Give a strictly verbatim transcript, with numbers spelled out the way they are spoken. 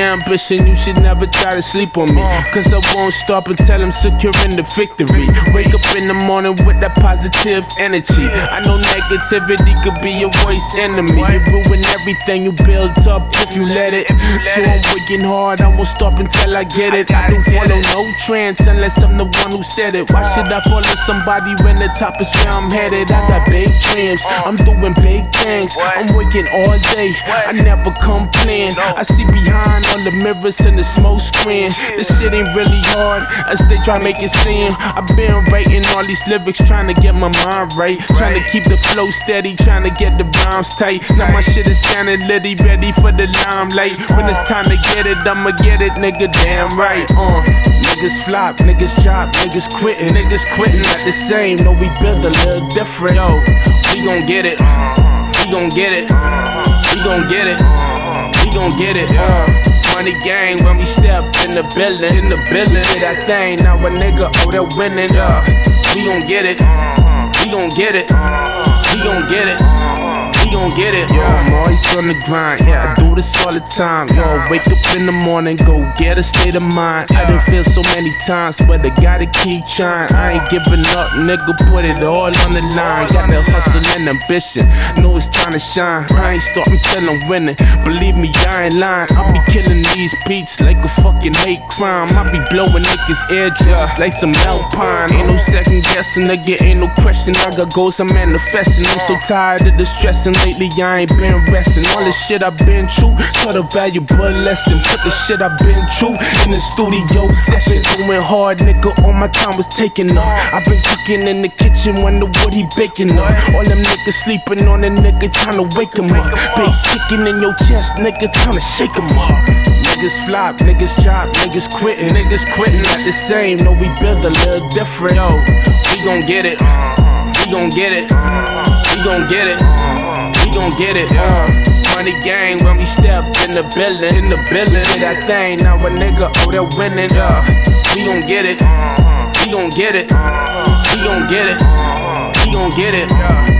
ambition, you should never try to sleep on me. Cause I won't stop until I'm securing the victory. Wake up in the morning with that positive energy. I know negativity could be your worst enemy. It ruin everything you build up if you let it. So I'm working hard, I won't stop until I get it. I don't follow no trends unless I'm the one who said it. Why should I follow somebody when the top is where I'm headed? I got big dreams, I'm doing big things. I'm working all day, I never complain. I see behind all the mirrors and the smoke screen. This shit ain't really hard as they try to make it seem. I've been writing all these lyrics, trying to get my mind right, trying to keep the flow steady, trying to get the rhymes tight. Now my shit is sounding litty, ready for the limelight. When it's time to get it, I'ma get it, nigga, damn right. Uh, niggas flop, niggas drop, niggas quitting, niggas quitting not the same. No, we build a little different. Yo, we gon' get it, we gon' get it, we gon' get it, we gon' get it. Uh, money gang when we step in the building, in the building. Did that thing, now a nigga, oh, they're winning. Uh, we gon' get it, we gon' get it, we gon' get it. We gon' get it, yo, I'm always on the grind, yeah, I do this all the time. Yo, wake up in the morning, go get a state of mind. I done feel so many times, but I gotta keep trying. I ain't giving up, nigga, put it all on the line. Got the hustle and ambition, know it's time to shine. I ain't stopping till I'm winning, believe me, I ain't lying. I be killing these beats like a fucking hate crime. I be blowing niggas' eardrums like some Alpine. Ain't no second guessing, nigga, ain't no question. I got goals, I'm manifesting. I'm so tired of the stressing. Lately I ain't been resting. All the shit I've been through, taught a valuable lesson. Put the shit I've been through in the studio session. Doing hard, nigga, all my time was taking up. I've been cooking in the kitchen, wonder what he baking up. All them niggas sleeping on a nigga, trying to wake him up. Bass kicking in your chest, nigga, trying to shake him up. Niggas flop, niggas drop, niggas quitting, niggas quitting not the same. No, we build a little different. Yo, we gon' get it, we gon' get it, we gon' get it. We gon' get it, uh, money gang when we step in the building, in the building. Did that thing, now a nigga, oh, they're winning, uh, we gon' get it, we gon' get it, we gon' get it, we gon' get it.